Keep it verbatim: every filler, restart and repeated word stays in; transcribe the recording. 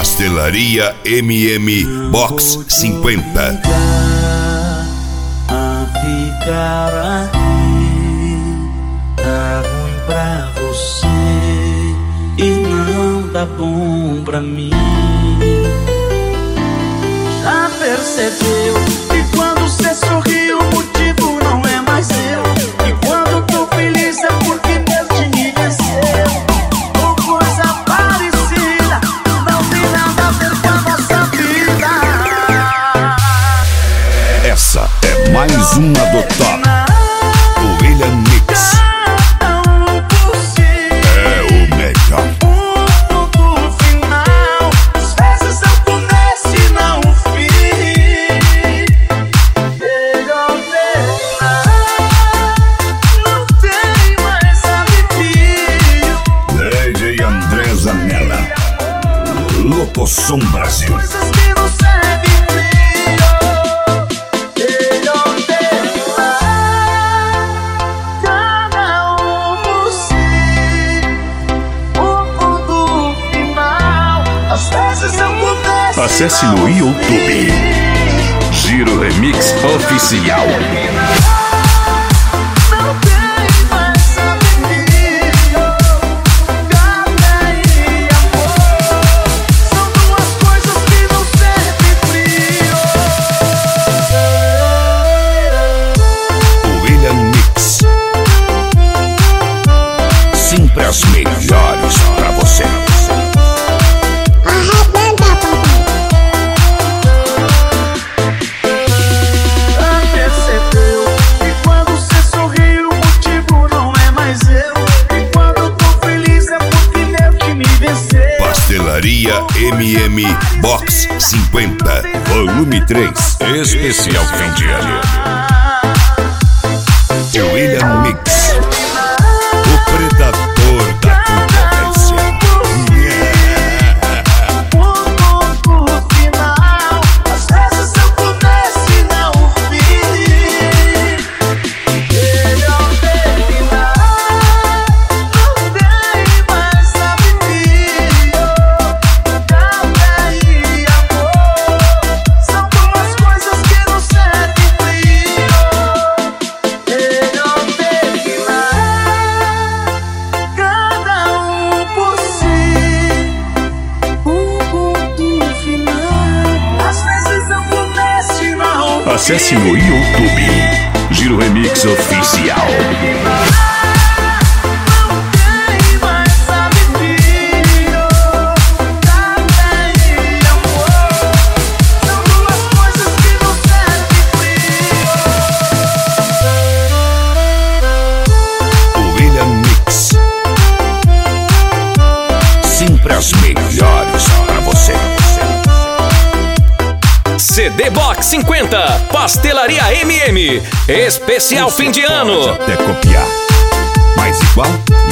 Pastelaria M M Box cinquenta. A ficar aqui tá ruim pra você e não tá bom pra mim. Já percebeu que quando cê sorri o motivo não é mais seu, e quando tô feliz é porque Deus te me venceu. Ou coisa parecida, não tem nada a ver com a nossa vida. Essa é mais uma do top. O William Mix é o melhor. Locosom Brasil. Coisas que não servem brilho, melhor terminar. Cada um por si, o ponto final. Às vezes eu começo. Acesse no YouTube Giro Remix Oficial. As melhores pra você. Arrebenta, papai. Já percebeu que quando cê sorri o motivo não é mais eu, e quando eu tô feliz é porque Deus que me venceu. Pastelaria M M Box cinquenta, volume três, especial fim de ano. William Mix, o predador da concorrência. Ponto final. Às vezes eu começo e não o fim. Melhor terminar. Não tem mais sabedoria. Café e amor são duas coisas que não servem brilho. Melhor terminar. Cada um por si, o ponto final. Às vezes eu começo e não. Acesse no YouTube Giro Remix Oficial. Não tem mais sabedoria. Café e amor são duas coisas que não servem brilho. O William Mix, sempre as melhores pra você. C D Box cinquenta, Pastelaria M M, especial fim de ano. Pode até copiar, mas igual